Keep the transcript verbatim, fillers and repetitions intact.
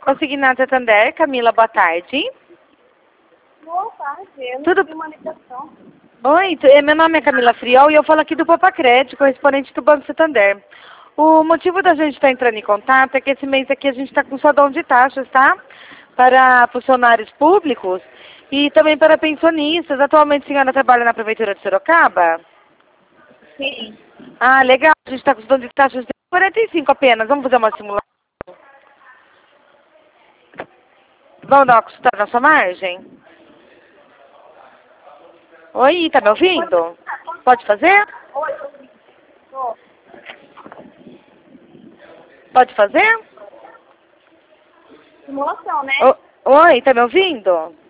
Consignado Santander, Camila, boa tarde. Boa tarde, eu não Tudo... recebi uma ligação. Oi, tu- eh, meu nome é Camila Friol e eu falo aqui do Popacred, correspondente do Banco Santander. O motivo da gente estar entrando em contato é que esse mês aqui a gente está com saldão de taxas, tá? Para funcionários públicos e também para pensionistas. Atualmente a senhora trabalha na Prefeitura de Sorocaba? Sim. Ah, legal. A gente está com saldão de taxas de quarenta e cinco apenas. Vamos fazer uma simulação? Vamos dar uma consultada na sua margem? Oi, tá me ouvindo? Pode fazer? Oi, tô. Pode fazer? Simulação, né? O- Oi, tá me ouvindo?